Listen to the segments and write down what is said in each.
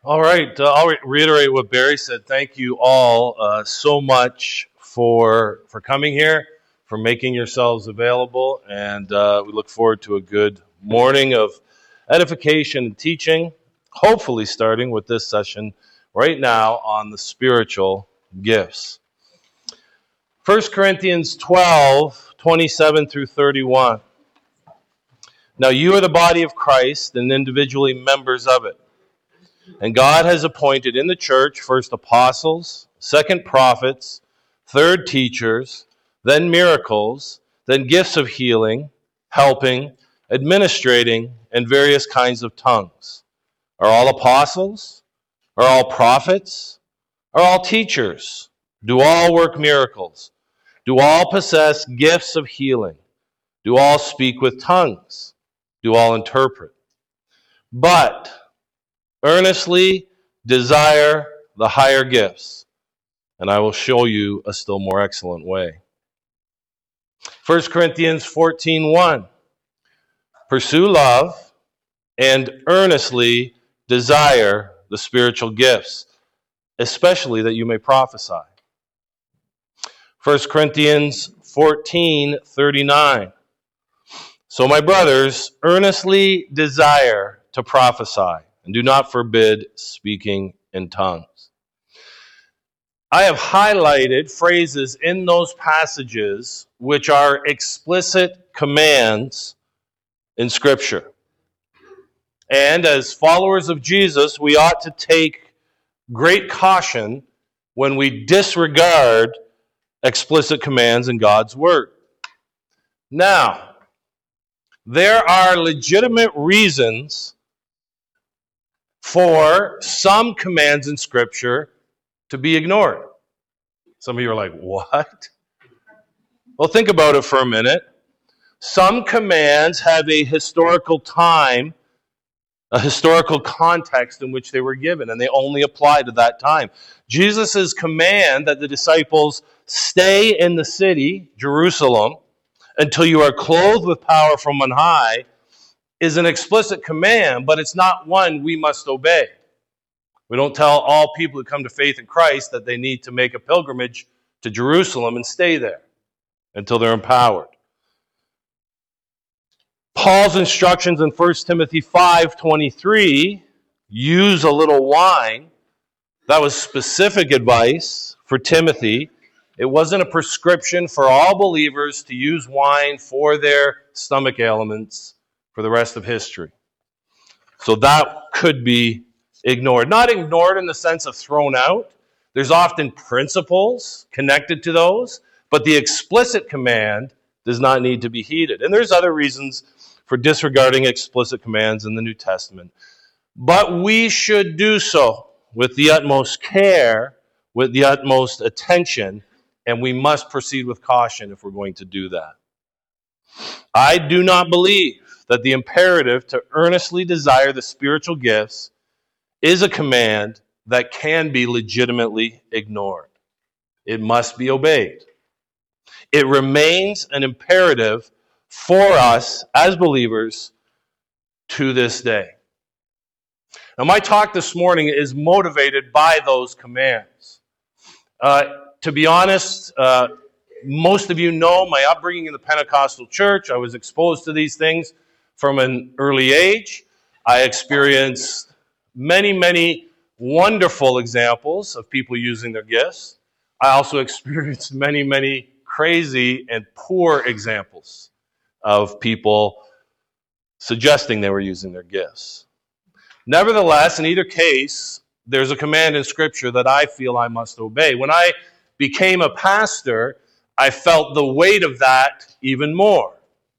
All right, I'll reiterate what Barry said. Thank you all so much for coming here, for making yourselves available, and we look forward to a good morning of edification and teaching, hopefully starting with this session right now on the spiritual gifts. 1 Corinthians 12:27 through 31. Now you are the body of Christ and individually members of it. And God has appointed in the church first apostles, second prophets, third teachers, then miracles, then gifts of healing, helping, administrating, and various kinds of tongues. Are all apostles? Are all prophets? Are all teachers? Do all work miracles? Do all possess gifts of healing? Do all speak with tongues? Do all interpret? But earnestly desire the higher gifts, and I will show you a still more excellent way. 1 Corinthians 14:1. Pursue love and earnestly desire the spiritual gifts, especially that you may prophesy. 1 Corinthians 14:39. So my brothers, earnestly desire to prophesy, and do not forbid speaking in tongues. I have highlighted phrases in those passages which are explicit commands in Scripture. And as followers of Jesus, we ought to take great caution when we disregard explicit commands in God's Word. Now, there are legitimate reasons for some commands in Scripture to be ignored. Some of you are like, what? Well, think about it for a minute. Some commands have a historical time, a historical context in which they were given, and they only apply to that time. Jesus' command that the disciples stay in the city, Jerusalem, until you are clothed with power from on high, is an explicit command, but it's not one we must obey. We don't tell all people who come to faith in Christ that they need to make a pilgrimage to Jerusalem and stay there until they're empowered. Paul's instructions in 1 Timothy 5:23, use a little wine, that was specific advice for Timothy. It wasn't a prescription for all believers to use wine for their stomach ailments for the rest of history. So that could be ignored. Not ignored in the sense of thrown out. There's often principles connected to those, but the explicit command does not need to be heeded. And there's other reasons for disregarding explicit commands in the New Testament. But we should do so with the utmost care, with the utmost attention, and we must proceed with caution if we're going to do that. I do not believe that the imperative to earnestly desire the spiritual gifts is a command that can be legitimately ignored. It must be obeyed. It remains an imperative for us as believers to this day. Now, my talk this morning is motivated by those commands. To be honest, most of you know my upbringing in the Pentecostal church. I was exposed to these things from an early age. I experienced many wonderful examples of people using their gifts. I also experienced many crazy and poor examples of people suggesting they were using their gifts. Nevertheless, in either case, there's a command in Scripture that I feel I must obey. When I became a pastor, I felt the weight of that even more.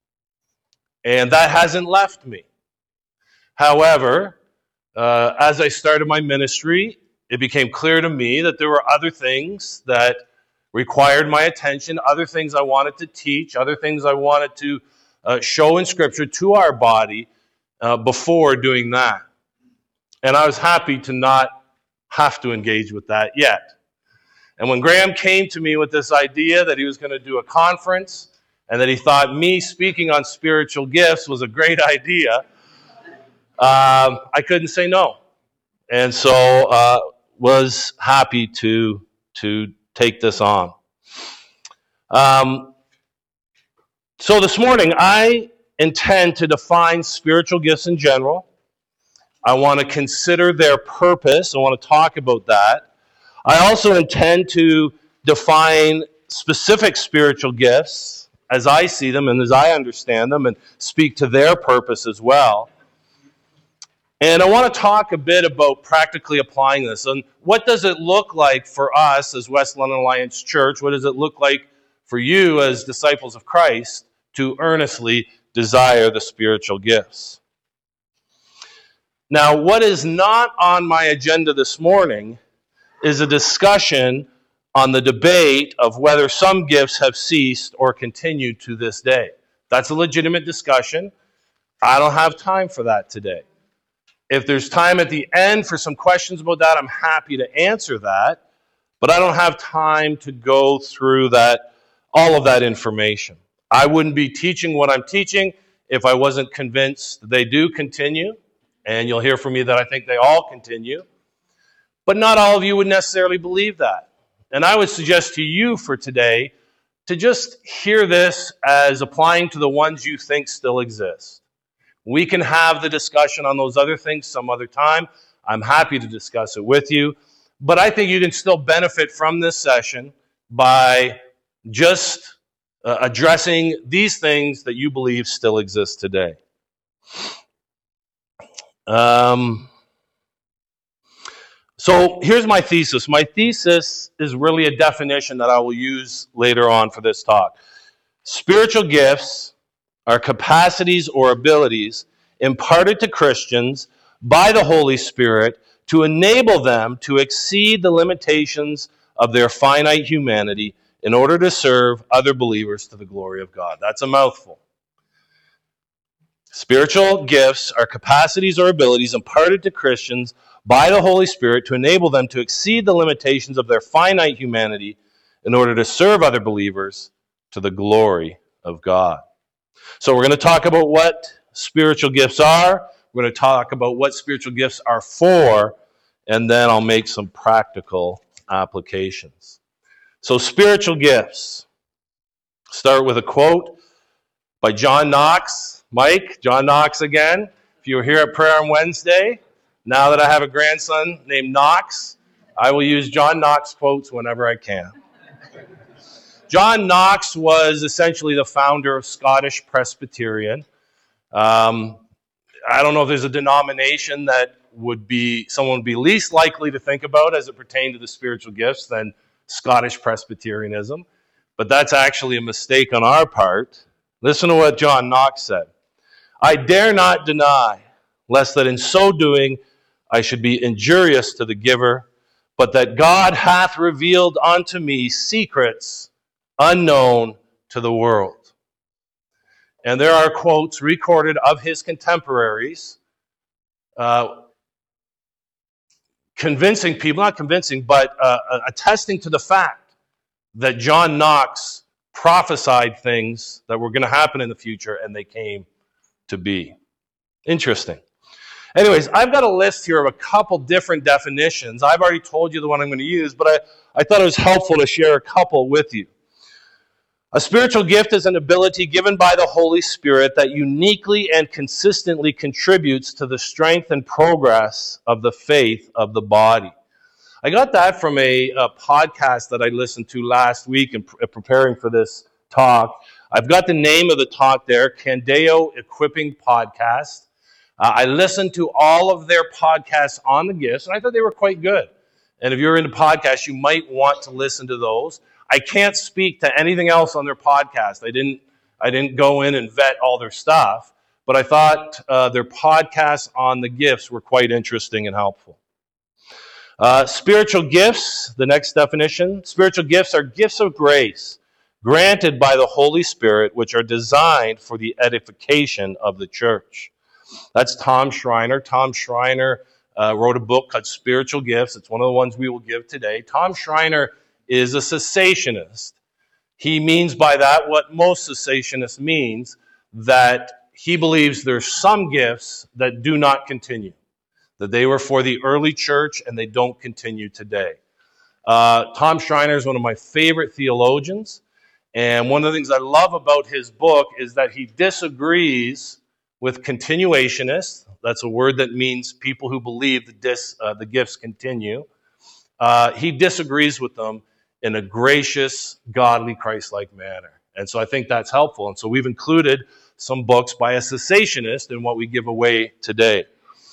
And that hasn't left me. However, as I started my ministry, it became clear to me that there were other things that required my attention, other things I wanted to teach, other things I wanted to show in Scripture to our body before doing that. And I was happy to not have to engage with that yet. And when Graham came to me with this idea that he was going to do a conference and that he thought me speaking on spiritual gifts was a great idea, I couldn't say no. and so was happy to take this on. So this morning, I intend to define spiritual gifts in general. I want to consider their purpose. I want to talk about that. I also intend to define specific spiritual gifts as I see them and as I understand them, and speak to their purpose as well. And I want to talk a bit about practically applying this. And what does it look like for us as West London Alliance Church? What does it look like for you as disciples of Christ to earnestly desire the spiritual gifts? Now, what is not on my agenda this morning is a discussion on the debate of whether some gifts have ceased or continue to this day. That's a legitimate discussion. I don't have time for that today. If there's time at the end for some questions about that, I'm happy to answer that, but I don't have time to go through that, all of that information. I wouldn't be teaching what I'm teaching if I wasn't convinced they do continue, and you'll hear from me that I think they all continue, but not all of you would necessarily believe that. And I would suggest to you for today to just hear this as applying to the ones you think still exist. We can have the discussion on those other things some other time. I'm happy to discuss it with you. But I think you can still benefit from this session by just addressing these things that you believe still exist today. So here's my thesis. My thesis is really a definition that I will use later on for this talk. Spiritual gifts are capacities or abilities imparted to Christians by the Holy Spirit to enable them to exceed the limitations of their finite humanity in order to serve other believers to the glory of God. That's a mouthful. Spiritual gifts are capacities or abilities imparted to Christians by the Holy Spirit to enable them to exceed the limitations of their finite humanity in order to serve other believers to the glory of God. So we're going to talk about what spiritual gifts are. We're going to talk about what spiritual gifts are for, and then I'll make some practical applications. So spiritual gifts. Start with a quote by John Knox. Mike, John Knox again. If you were here at prayer on Wednesday, now that I have a grandson named Knox, I will use John Knox quotes whenever I can. John Knox was essentially the founder of Scottish Presbyterian. I don't know if there's a denomination that someone would be least likely to think about as it pertained to the spiritual gifts than Scottish Presbyterianism, but that's actually a mistake on our part. Listen to what John Knox said. I dare not deny, lest that in so doing I should be injurious to the giver, but that God hath revealed unto me secrets unknown to the world. And there are quotes recorded of his contemporaries convincing people, not convincing, but attesting to the fact that John Knox prophesied things that were going to happen in the future, and they came to be. Interesting. Anyways, I've got a list here of a couple different definitions. I've already told you the one I'm going to use, but I thought it was helpful to share a couple with you. A spiritual gift is an ability given by the Holy Spirit that uniquely and consistently contributes to the strength and progress of the faith of the body. I got that from a podcast that I listened to last week in preparing for this talk. I've got the name of the talk there, Candeo Equipping Podcast. I listened to all of their podcasts on the gifts, and I thought they were quite good. And if you're into podcasts, you might want to listen to those. I can't speak to anything else on their podcast. I didn't go in and vet all their stuff, but I thought their podcasts on the gifts were quite interesting and helpful. Spiritual gifts, the next definition. Spiritual gifts are gifts of grace granted by the Holy Spirit, which are designed for the edification of the church. That's Tom Schreiner. Tom Schreiner wrote a book called Spiritual Gifts. It's one of the ones we will give today. Tom Schreiner is a cessationist. He means by that what most cessationists means, that he believes there's some gifts that do not continue. that they were for the early church and they don't continue today. Tom Schreiner is one of my favorite theologians, and one of the things I love about his book is that he disagrees with continuationists. That's a word that means people who believe the gifts continue. He disagrees with them in a gracious, godly, Christ-like manner. And so I think that's helpful. And so we've included some books by a cessationist in what we give away today.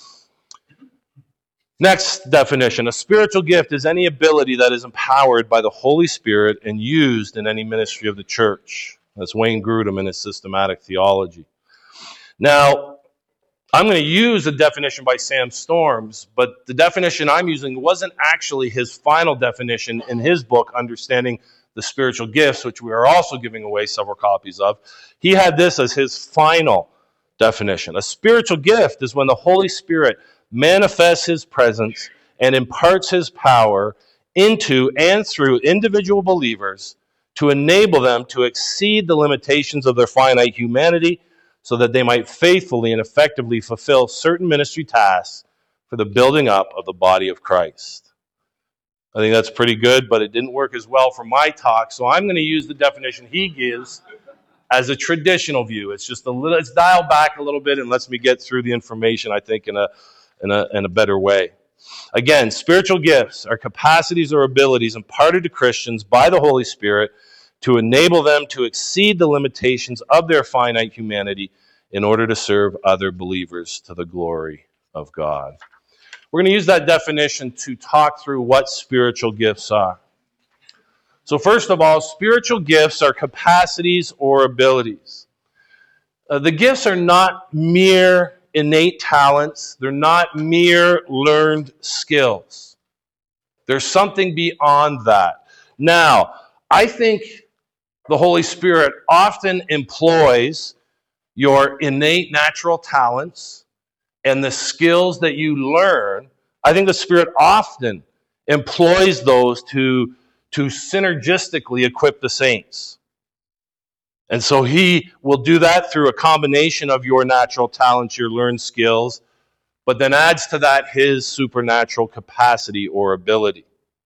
Next definition, a spiritual gift is any ability that is empowered by the Holy Spirit and used in any ministry of the church. That's Wayne Grudem in his systematic theology. Now, I'm going to use a definition by Sam Storms, but the definition I'm using wasn't actually his final definition in his book, Understanding the Spiritual Gifts, which we are also giving away several copies of. He had this as his final definition. A spiritual gift is when the Holy Spirit manifests his presence and imparts his power into and through individual believers to enable them to exceed the limitations of their finite humanity so that they might faithfully and effectively fulfill certain ministry tasks for the building up of the body of Christ. I think that's pretty good, but it didn't work as well for my talk, so I'm going to use the definition he gives as a traditional view. It's just it's dialed back a little bit and lets me get through the information, I think, in a better way. Again, spiritual gifts are capacities or abilities imparted to Christians by the Holy Spirit to enable them to exceed the limitations of their finite humanity in order to serve other believers to the glory of God. We're going to use that definition to talk through what spiritual gifts are. So first of all, spiritual gifts are capacities or abilities. The gifts are not mere innate talents. They're not mere learned skills. There's something beyond that. Now, I think the Holy Spirit often employs your innate natural talents and the skills that you learn. I think the Spirit often employs those to synergistically equip the saints. And so he will do that through a combination of your natural talents, your learned skills, but then adds to that his supernatural capacity or ability.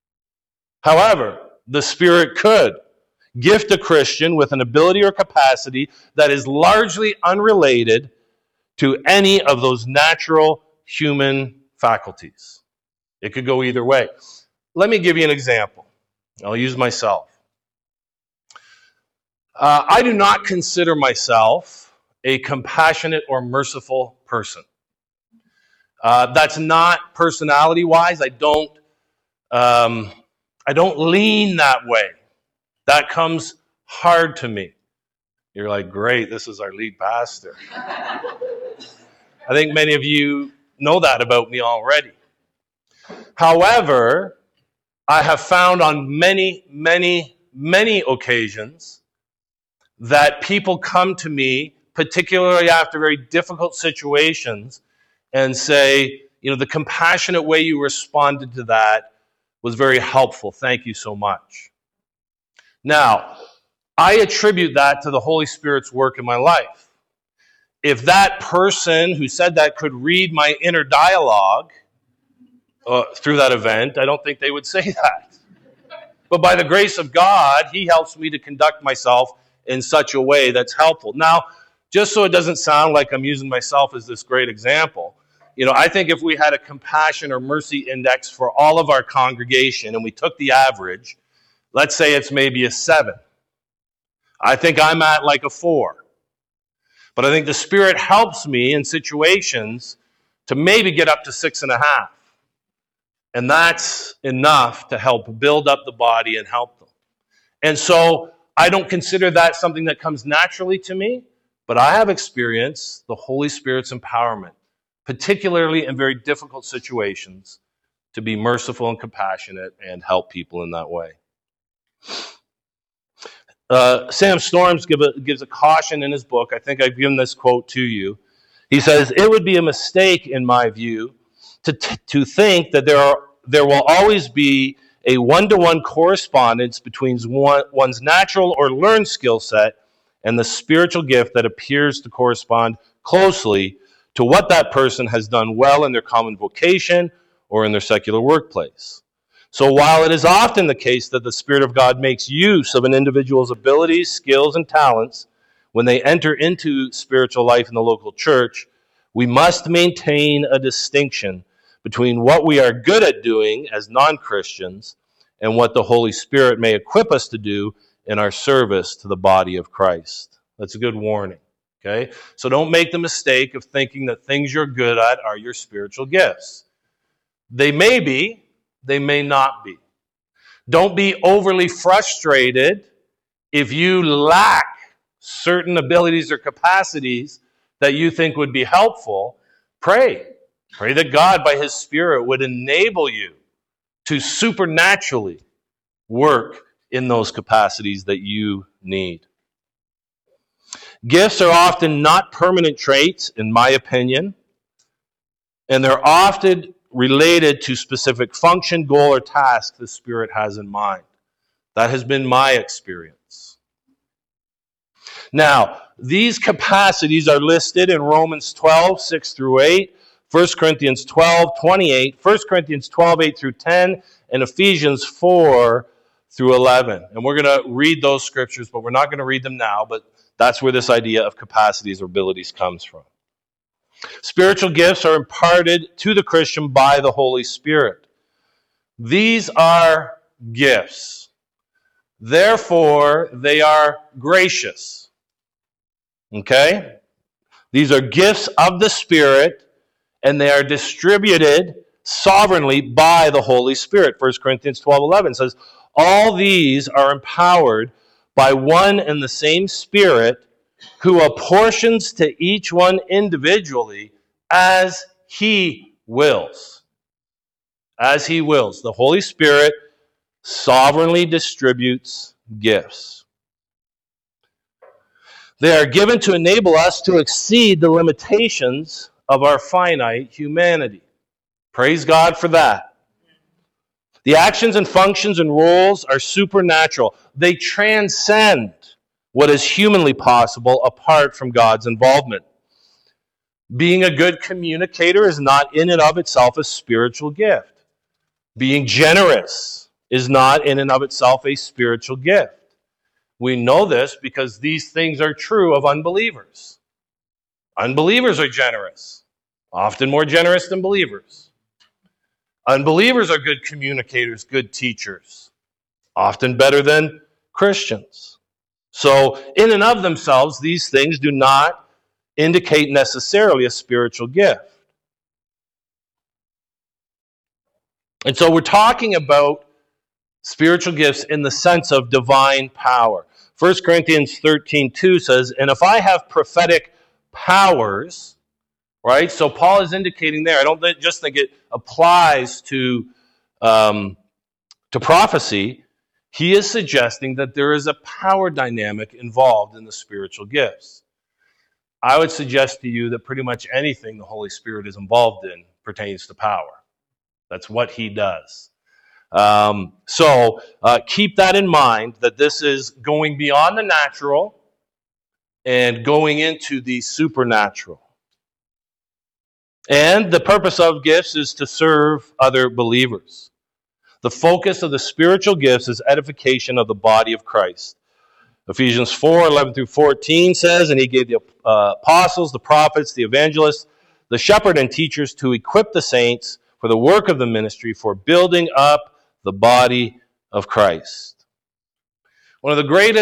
However, the Spirit could gift a Christian with an ability or capacity that is largely unrelated to any of those natural human faculties. It could go either way. Let me give you an example. I'll use myself. I do not consider myself a compassionate or merciful person. That's not personality-wise. I don't lean that way. That comes hard to me. You're like, great, this is our lead pastor. I think many of you know that about me already. However, I have found on many, many, many occasions that people come to me, particularly after very difficult situations, and say, the compassionate way you responded to that was very helpful. Thank you so much. Now, I attribute that to the Holy Spirit's work in my life. If that person who said that could read my inner dialogue through that event, I don't think they would say that. But by the grace of God, he helps me to conduct myself in such a way that's helpful. Now, just so it doesn't sound like I'm using myself as this great example, I think if we had a compassion or mercy index for all of our congregation and we took the average, let's say it's maybe a 7. I think I'm at like a 4. But I think the Spirit helps me in situations to maybe get up to 6.5. And that's enough to help build up the body and help them. And so I don't consider that something that comes naturally to me, but I have experienced the Holy Spirit's empowerment, particularly in very difficult situations, to be merciful and compassionate and help people in that way. Sam Storms gives a caution in his book. I think I've given this quote to you. He says, "It would be a mistake, in my view, to think that there will always be a one-to-one correspondence between one's natural or learned skill set and the spiritual gift that appears to correspond closely to what that person has done well in their common vocation or in their secular workplace. So while it is often the case that the Spirit of God makes use of an individual's abilities, skills, and talents when they enter into spiritual life in the local church, we must maintain a distinction between what we are good at doing as non-Christians and what the Holy Spirit may equip us to do in our service to the body of Christ. That's a good warning. Okay? So don't make the mistake of thinking that things you're good at are your spiritual gifts. They may be, they may not be. Don't be overly frustrated if you lack certain abilities or capacities that you think would be helpful. Pray. Pray that God, by His Spirit, would enable you to supernaturally work in those capacities that you need. Gifts are often not permanent traits, in my opinion, and they're often related to specific function, goal, or task the Spirit has in mind. That has been my experience. Now, these capacities are listed in Romans 12, 6 through 8, 1 Corinthians 12, 28, 1 Corinthians 12, 8 through 10, and Ephesians 4 through 11. And we're going to read those scriptures, but we're not going to read them now, but that's where this idea of capacities or abilities comes from. Spiritual gifts are imparted to the Christian by the Holy Spirit. These are gifts. Therefore, they are gracious. Okay? These are gifts of the Spirit, and they are distributed sovereignly by the Holy Spirit. 1 Corinthians 12:11 says, all these are empowered by one and the same Spirit, who apportions to each one individually as He wills. As He wills. The Holy Spirit sovereignly distributes gifts. They are given to enable us to exceed the limitations of our finite humanity. Praise God for that. The actions and functions and roles are supernatural. They transcend what is humanly possible apart from God's involvement. Being a good communicator is not in and of itself a spiritual gift. Being generous is not in and of itself a spiritual gift. We know this because these things are true of unbelievers. Unbelievers are generous, often more generous than believers. Unbelievers are good communicators, good teachers, often better than Christians. So, in and of themselves, these things do not indicate necessarily a spiritual gift. And so we're talking about spiritual gifts in the sense of divine power. 1 Corinthians 13:2 says, and if I have prophetic powers, right? So Paul is indicating there, I don't just think it applies to prophecy. He is suggesting that there is a power dynamic involved in the spiritual gifts. I would suggest to you that pretty much anything the Holy Spirit is involved in pertains to power. That's what He does. So keep that in mind, that this is going beyond the natural and going into the supernatural. And the purpose of gifts is to serve other believers. The focus of the spiritual gifts is edification of the body of Christ. Ephesians 4:11 through 14 says, and He gave the apostles, the prophets, the evangelists, the shepherd and teachers to equip the saints for the work of the ministry, for building up the body of Christ. One of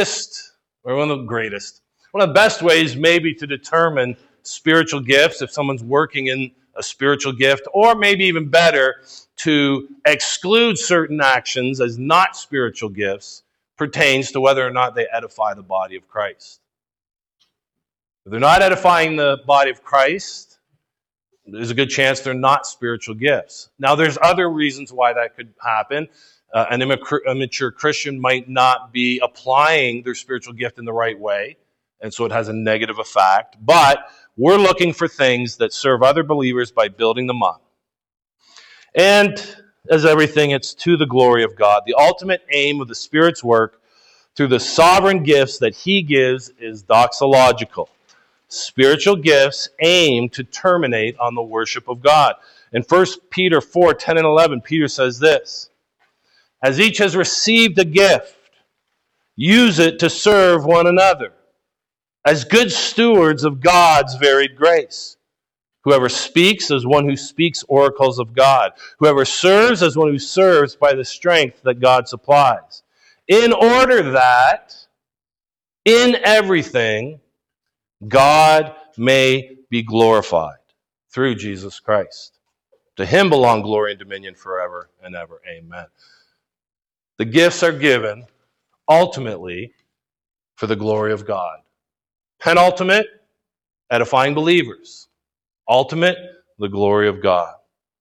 the best ways maybe to determine spiritual gifts, if someone's working in a spiritual gift, or maybe even better, to exclude certain actions as not spiritual gifts, pertains to whether or not they edify the body of Christ. If they're not edifying the body of Christ, there's a good chance they're not spiritual gifts. Now, there's other reasons why that could happen. An immature Christian might not be applying their spiritual gift in the right way, and so it has a negative effect. But we're looking for things that serve other believers by building them up. And as everything, it's to the glory of God. The ultimate aim of the Spirit's work through the sovereign gifts that He gives is doxological. spiritual gifts aim to terminate on the worship of God. In 1 Peter 4:10 and 11, Peter says this, "As each has received a gift, use it to serve one another, as good stewards of God's varied grace. Whoever speaks as one who speaks oracles of God. Whoever serves as one who serves by the strength that God supplies. In order that, in everything, God may be glorified through Jesus Christ. To him belong glory and dominion forever and ever. Amen." The gifts are given ultimately for the glory of God. Penultimate, edifying believers. Ultimate, the glory of God.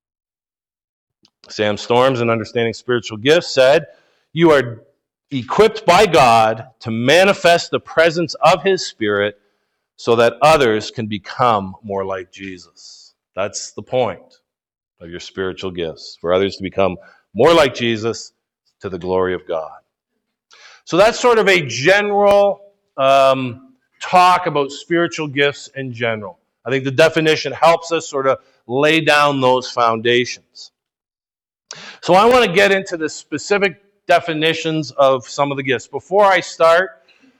Sam Storms, in Understanding Spiritual Gifts, said, "You are equipped by God to manifest the presence of his Spirit so that others can become more like Jesus." That's the point of your spiritual gifts, for others to become more like Jesus to the glory of God. So that's sort of a general talk about spiritual gifts in general. I think the definition helps us sort of lay down those foundations. So I want to get into the specific definitions of some of the gifts. Before I start,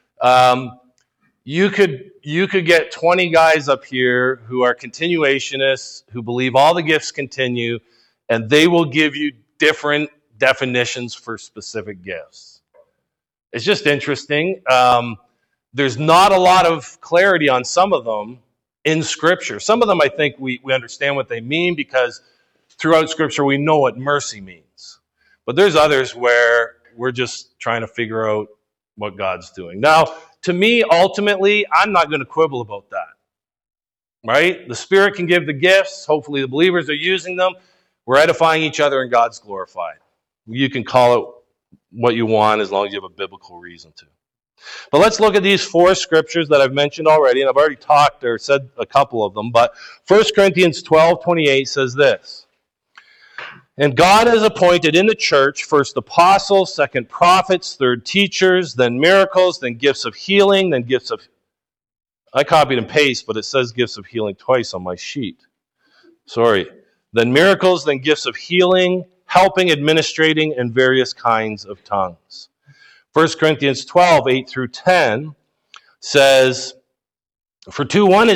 you could get 20 guys up here who are continuationists, who believe all the gifts continue, and they will give you different definitions for specific gifts. It's just interesting. There's not a lot of clarity on some of them in Scripture. Some of them, I think, we understand what they mean because throughout Scripture we know what mercy means. But there's others where we're just trying to figure out what God's doing. Now, to me, ultimately, I'm not going to quibble about that. Right? The Spirit can give the gifts. Hopefully the believers are using them. We're edifying each other and God's glorified. You can call it what you want as long as you have a biblical reason to. But let's look at these 4 scriptures that I've mentioned already, and I've already talked or said a couple of them, but 1 Corinthians 12:28 says this, "And God has appointed in the church first apostles, second prophets, third teachers, then miracles, then gifts of healing, then gifts of..." I copied and pasted, but it says gifts of healing twice on my sheet. Sorry. "Then miracles, then gifts of healing, helping, administrating, and various kinds of tongues." 1 Corinthians 12:8 through 10 says, For to one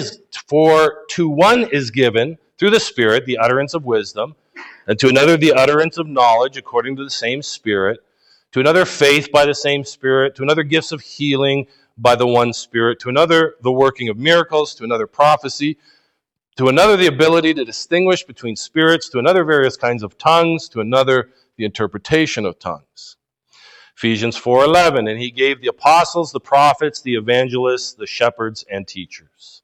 is given through the Spirit the utterance of wisdom, and to another the utterance of knowledge according to the same Spirit, to another faith by the same Spirit, to another gifts of healing by the one Spirit, to another the working of miracles, to another prophecy, to another the ability to distinguish between spirits, to another various kinds of tongues, to another the interpretation of tongues. Ephesians 4:11, "And he gave the apostles, the prophets, the evangelists, the shepherds, and teachers."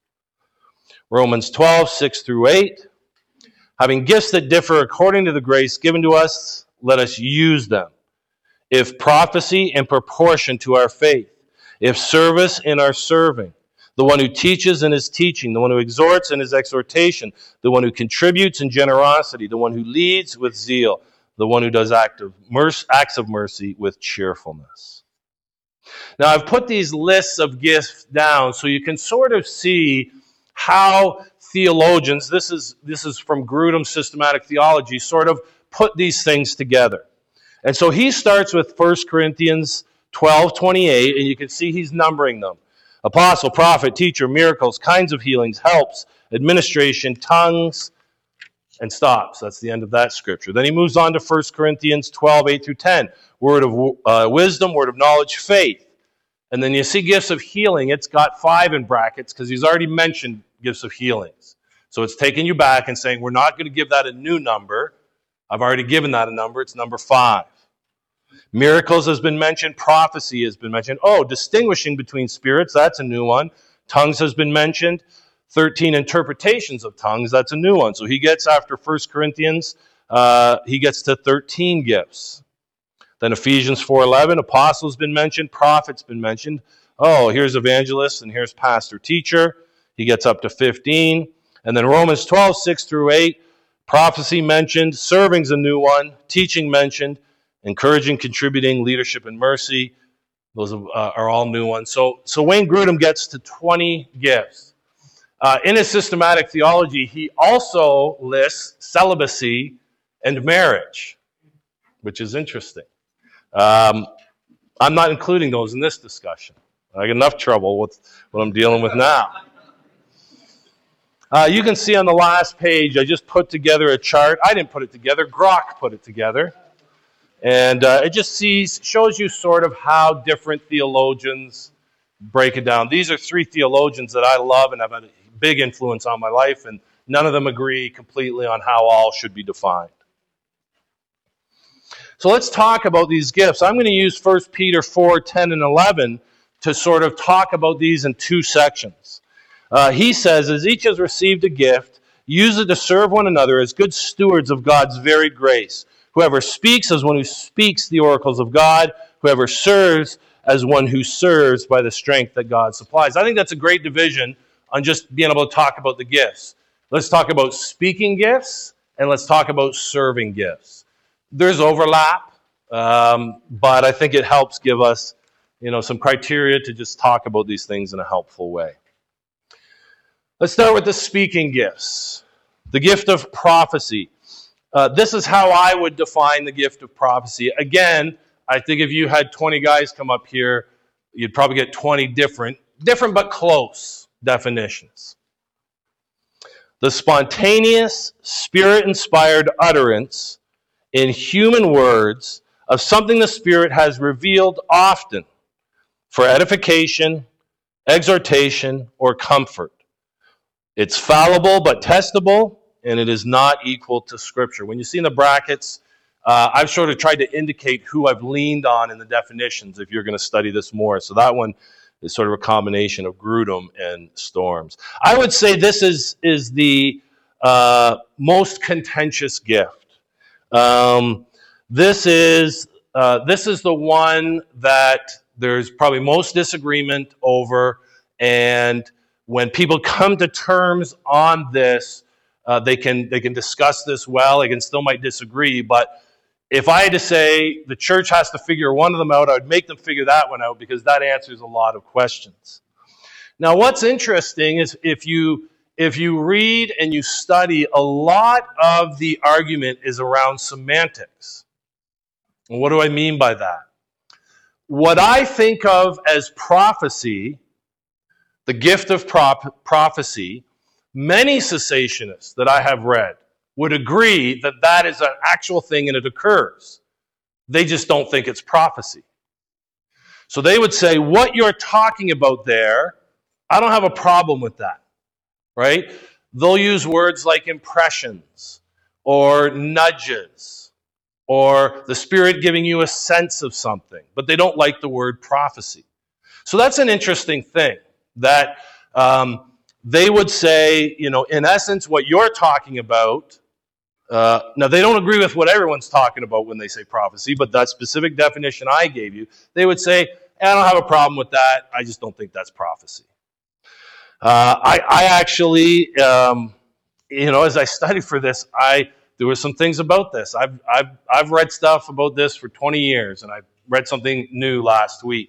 Romans 12:6 through 8, "Having gifts that differ according to the grace given to us, let us use them. If prophecy, in proportion to our faith. If service, in our serving. The one who teaches in his teaching. The one who exhorts in his exhortation. The one who contributes in generosity. The one who leads with zeal. The one who does acts of mercy with cheerfulness." Now, I've put these lists of gifts down so you can sort of see how theologians, this is from Grudem's Systematic Theology, sort of put these things together. And so he starts with 1 Corinthians 12:28, and you can see he's numbering them. Apostle, prophet, teacher, miracles, kinds of healings, helps, administration, tongues, and stops. That's the end of that scripture. Then he moves on to 1 Corinthians 12:8 through 10. Word of wisdom, word of knowledge, faith. And then you see gifts of healing. It's got 5 in brackets because he's already mentioned gifts of healings. So it's taking you back and saying, we're not going to give that a new number. I've already given that a number. It's number 5. Miracles has been mentioned. Prophecy has been mentioned. Oh, distinguishing between spirits. That's a new one. Tongues has been mentioned. 13 interpretations of tongues. That's a new one. So he gets, after 1 Corinthians, he gets to 13 gifts. Then Ephesians 4:11, apostles been mentioned, prophets been mentioned. Oh, here's evangelist and here's pastor teacher. He gets up to 15. And then Romans 12:6 through 8, prophecy mentioned, serving's a new one, teaching mentioned, encouraging, contributing, leadership, and mercy. Those are all new ones. So Wayne Grudem gets to 20 gifts. In his systematic theology, he also lists celibacy and marriage, which is interesting. I'm not including those in this discussion. I get enough trouble with what I'm dealing with now. You can see on the last page, I just put together a chart. I didn't put it together. Grok put it together. And it just shows you sort of how different theologians break it down. These are three theologians that I love and have had a big influence on my life, and none of them agree completely on how all should be defined. So let's talk about these gifts. I'm going to use 1 Peter 4, 10, and 11 to sort of talk about these in two sections. He says, as each has received a gift, use it to serve one another as good stewards of God's varied grace. Whoever speaks as one who speaks the oracles of God. Whoever serves as one who serves by the strength that God supplies. I think that's a great division on just being able to talk about the gifts. Let's talk about speaking gifts, and let's talk about serving gifts. There's overlap, but I think it helps give us, some criteria to just talk about these things in a helpful way. Let's start with the speaking gifts. The gift of prophecy. This is how I would define the gift of prophecy. Again, I think if you had 20 guys come up here, you'd probably get 20 different but close definitions. The spontaneous, spirit-inspired utterance in human words of something the Spirit has revealed often for edification, exhortation, or comfort. It's fallible but testable, and it is not equal to Scripture. When you see in the brackets, I've sort of tried to indicate who I've leaned on in the definitions if you're going to study this more. So that one is sort of a combination of Grudem and Storms. I would say this is the most contentious gift. This is the one that there's probably most disagreement over, and when people come to terms on this, they can discuss this well. They still might disagree, but if I had to say the church has to figure one of them out, I would make them figure that one out because that answers a lot of questions. Now, what's interesting is if you read and you study, a lot of the argument is around semantics. And what do I mean by that? What I think of as prophecy, the gift of prophecy, many cessationists that I have read would agree that that is an actual thing and it occurs. They just don't think it's prophecy. So they would say, what you're talking about there, I don't have a problem with that, right? They'll use words like impressions or nudges or the Spirit giving you a sense of something, but they don't like the word prophecy. So that's an interesting thing that they would say, in essence, what you're talking about. Now, they don't agree with what everyone's talking about when they say prophecy, but that specific definition I gave you, they would say, I don't have a problem with that. I just don't think that's prophecy. I actually, as I studied for this, there were some things about this. I've read stuff about this for 20 years, and I read something new last week.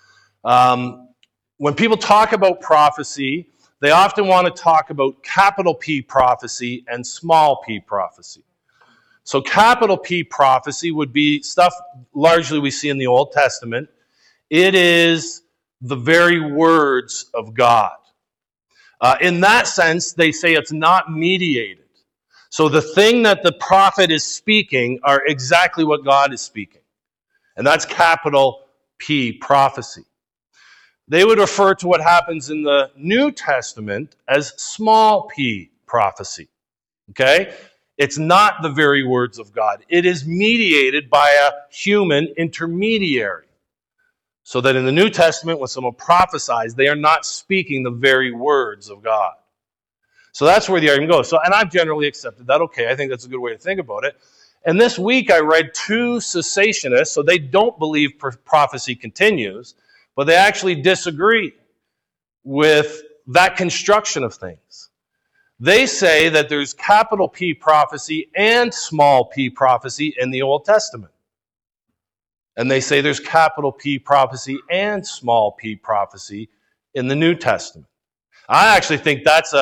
When people talk about prophecy, they often want to talk about capital P prophecy and small p prophecy. So capital P prophecy would be stuff largely we see in the Old Testament. It is the very words of God. In that sense, they say it's not mediated. So the thing that the prophet is speaking are exactly what God is speaking. And that's capital P prophecy. They would refer to what happens in the New Testament as small p prophecy. Okay? It's not the very words of God. It is mediated by a human intermediary. So that in the New Testament, when someone prophesies, they are not speaking the very words of God. So that's where the argument goes. And I've generally accepted that. Okay, I think that's a good way to think about it. And this week I read two cessationists, so they don't believe prophecy continues, but they actually disagree with that construction of things. They say that there's capital P prophecy and small p prophecy in the Old Testament. And they say there's capital P prophecy and small p prophecy in the New Testament. I actually think that's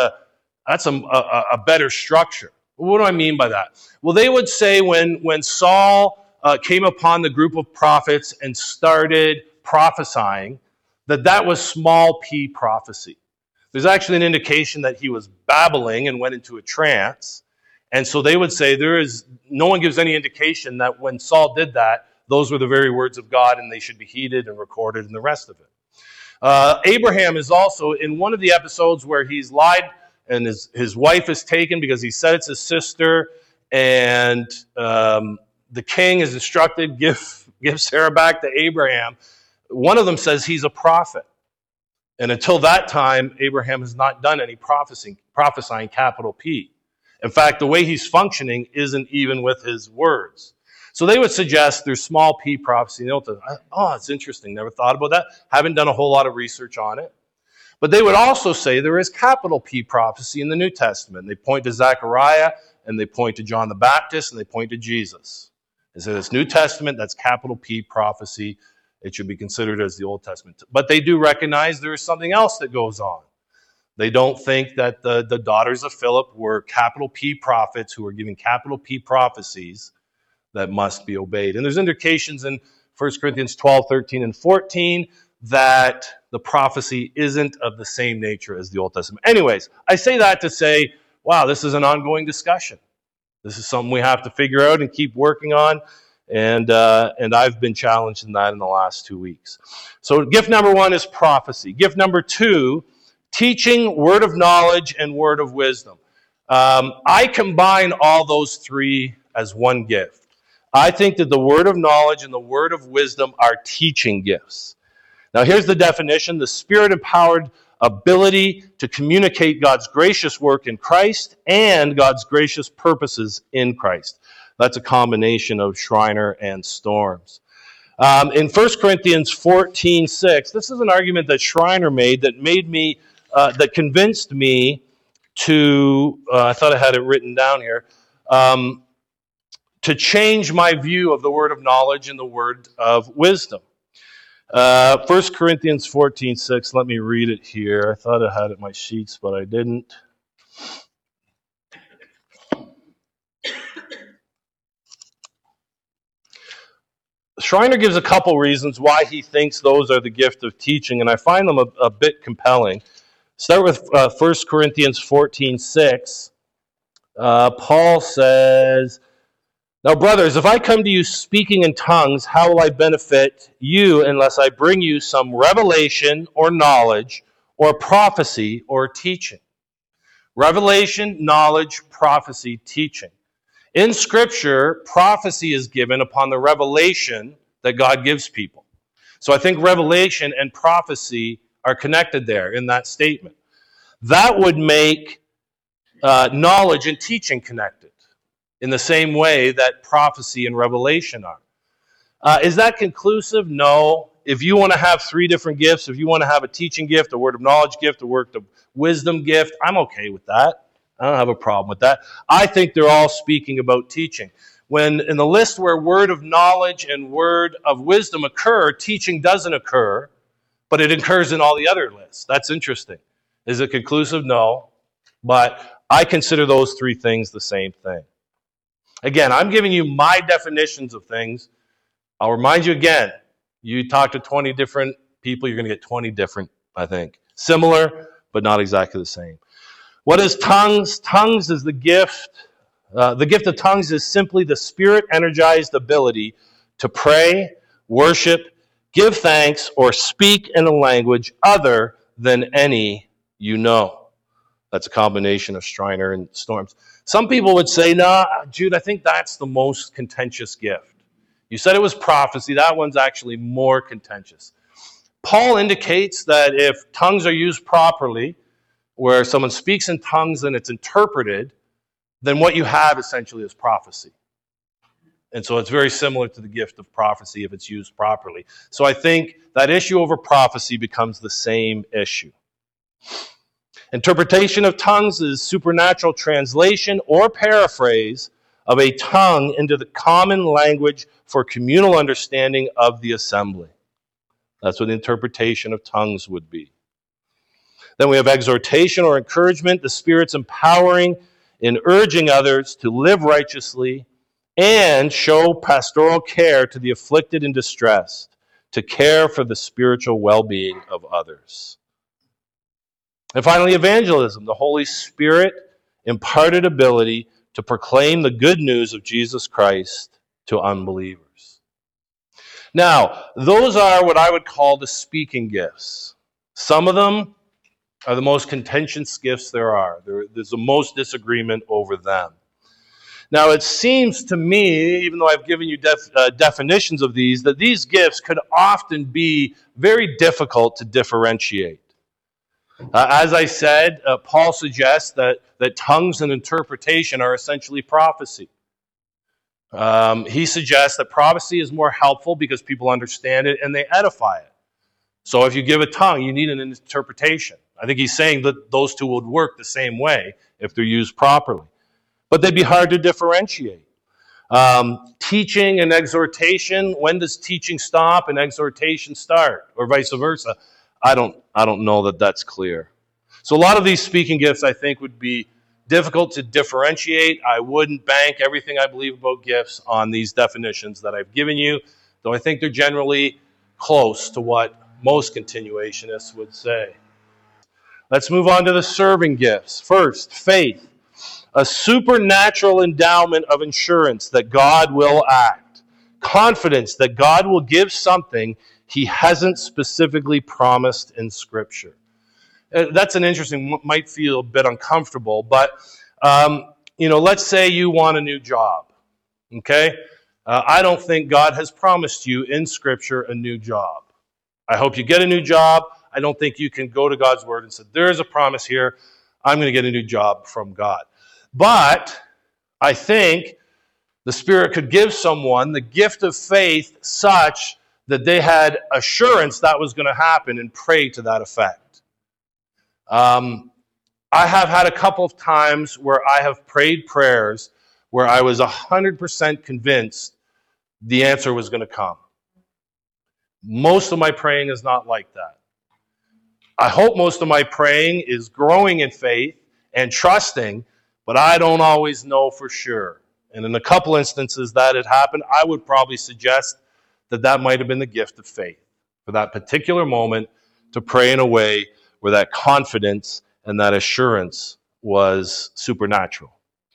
a better structure. What do I mean by that? Well, they would say when Saul came upon the group of prophets and started prophesying, that was small p prophecy. There's actually an indication that he was babbling and went into a trance. And so they would say no one gives any indication that when Saul did that, those were the very words of God and they should be heeded and recorded and the rest of it. Abraham is also in one of the episodes where he's lied and his wife is taken because he said it's his sister, and the king is instructed, give Sarah back to Abraham. One of them says he's a prophet. And until that time, Abraham has not done any prophesying capital P. In fact, the way he's functioning isn't even with his words. So they would suggest there's small p prophecy. Oh, it's interesting. Never thought about that. Haven't done a whole lot of research on it. But they would also say there is capital P prophecy in the New Testament. They point to Zechariah, and they point to John the Baptist, and they point to Jesus. They say this New Testament, that's capital P prophecy. It should be considered as the Old Testament. But they do recognize there is something else that goes on. They don't think that the daughters of Philip were capital P prophets who were giving capital P prophecies that must be obeyed. And there's indications in 1 Corinthians 12, 13, and 14 that the prophecy isn't of the same nature as the Old Testament. Anyways, I say that to say, wow, this is an ongoing discussion. This is something we have to figure out and keep working on. And I've been challenged in that in the last 2 weeks. So gift number 1 is prophecy. Gift number 2, teaching, word of knowledge, and word of wisdom. I combine all those 3 as one gift. I think that the word of knowledge and the word of wisdom are teaching gifts. Now here's the definition: the Spirit-empowered ability to communicate God's gracious work in Christ and God's gracious purposes in Christ. That's a combination of Schreiner and Storms. In 1 Corinthians 14:6, this is an argument that Schreiner made that convinced me to, I thought I had it written down here, to change my view of the word of knowledge and the word of wisdom. 1 Corinthians 14:6, let me read it here. I thought I had it in my sheets, but I didn't. Schreiner gives a couple reasons why he thinks those are the gift of teaching, and I find them a bit compelling. Start with 1 Corinthians 14:6. Paul says, "Now, brothers, if I come to you speaking in tongues, how will I benefit you unless I bring you some revelation or knowledge or prophecy or teaching?" Revelation, knowledge, prophecy, teaching. In Scripture, prophecy is given upon the revelation that God gives people. So I think revelation and prophecy are connected there in that statement. That would make knowledge and teaching connected in the same way that prophecy and revelation are. Is that conclusive? No. If you want to have 3 different gifts, if you want to have a teaching gift, a word of knowledge gift, a word of wisdom gift, I'm okay with that. I don't have a problem with that. I think they're all speaking about teaching. When in the list where word of knowledge and word of wisdom occur, teaching doesn't occur, but it occurs in all the other lists. That's interesting. Is it conclusive? No. But I consider those 3 things the same thing. Again, I'm giving you my definitions of things. I'll remind you again, you talk to 20 different people, you're going to get 20 different, I think. Similar, but not exactly the same. What is tongues? Tongues is the gift. The gift of tongues is simply the Spirit-energized ability to pray, worship, give thanks, or speak in a language other than any you know. That's a combination of Schreiner and Storms. Some people would say, "No, Jude, I think that's the most contentious gift. You said it was prophecy. That one's actually more contentious." Paul indicates that if tongues are used properly, where someone speaks in tongues and it's interpreted, then what you have essentially is prophecy. And so it's very similar to the gift of prophecy if it's used properly. So I think that issue over prophecy becomes the same issue. Interpretation of tongues is supernatural translation or paraphrase of a tongue into the common language for communal understanding of the assembly. That's what the interpretation of tongues would be. Then we have exhortation or encouragement, the Spirit's empowering and urging others to live righteously and show pastoral care to the afflicted and distressed, to care for the spiritual well-being of others. And finally, evangelism, the Holy Spirit imparted ability to proclaim the good news of Jesus Christ to unbelievers. Now, those are what I would call the speaking gifts. Some of them are the most contentious gifts there are. There's the most disagreement over them. Now, it seems to me, even though I've given you definitions of these, that these gifts could often be very difficult to differentiate. As I said, Paul suggests that tongues and interpretation are essentially prophecy. He suggests that prophecy is more helpful because people understand it and they edify it. So if you give a tongue, you need an interpretation. I think he's saying that those two would work the same way if they're used properly. But they'd be hard to differentiate. Teaching and exhortation, when does teaching stop and exhortation start? Or vice versa? I don't know that that's clear. So a lot of these speaking gifts, I think, would be difficult to differentiate. I wouldn't bank everything I believe about gifts on these definitions that I've given you, though I think they're generally close to what most continuationists would say. Let's move on to the serving gifts. First, faith. A supernatural endowment of assurance that God will act. Confidence that God will give something he hasn't specifically promised in Scripture. That's an interesting, might feel a bit uncomfortable, but let's say you want a new job, okay? I don't think God has promised you in Scripture a new job. I hope you get a new job. I don't think you can go to God's Word and say, there's a promise here. I'm going to get a new job from God. But I think the Spirit could give someone the gift of faith such that they had assurance that was going to happen and pray to that effect. I have had a couple of times where I have prayed prayers where I was 100% convinced the answer was going to come. Most of my praying is not like that. I hope most of my praying is growing in faith and trusting, but I don't always know for sure. And in a couple instances that had happened, I would probably suggest that might have been the gift of faith for that particular moment to pray in a way where that confidence and that assurance was supernatural.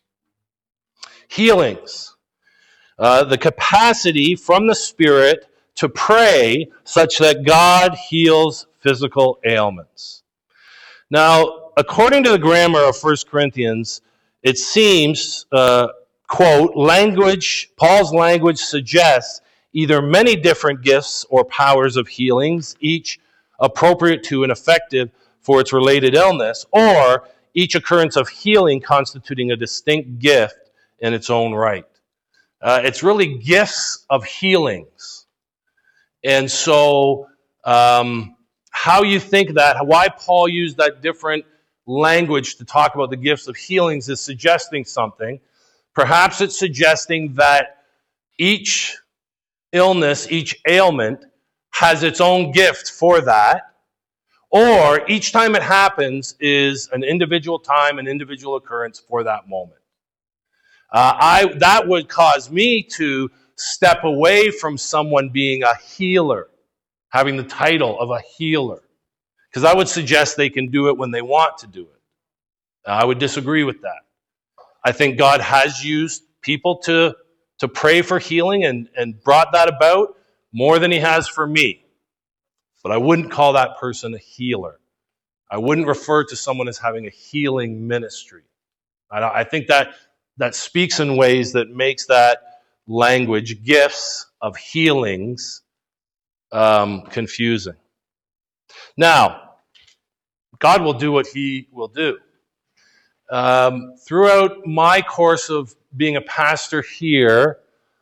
Healings. The capacity from the Spirit to pray such that God heals physical ailments. Now, according to the grammar of 1 Corinthians, it seems, quote, Paul's language suggests either many different gifts or powers of healings, each appropriate to and effective for its related illness, or each occurrence of healing constituting a distinct gift in its own right. It's really gifts of healings. And so how you think that, why Paul used that different language to talk about the gifts of healings is suggesting something. Perhaps it's suggesting that each illness, each ailment has its own gift for that, or each time it happens is an individual time, an individual occurrence for that moment. That would cause me to step away from someone being a healer, having the title of a healer, because I would suggest they can do it when they want to do it. I would disagree with that. I think God has used people to pray for healing and brought that about more than he has for me. But I wouldn't call that person a healer. I wouldn't refer to someone as having a healing ministry. I think that speaks in ways that makes that language, gifts of healings, confusing. Now, God will do what he will do. Throughout my course of being a pastor here,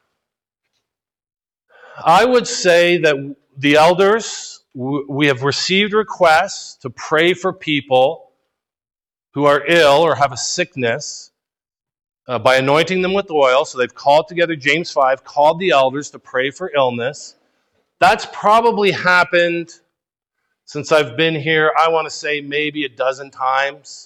I would say that the elders, we have received requests to pray for people who are ill or have a sickness by anointing them with oil. So they've called together, James 5, called the elders to pray for illness. That's probably happened since I've been here, I want to say maybe a dozen times,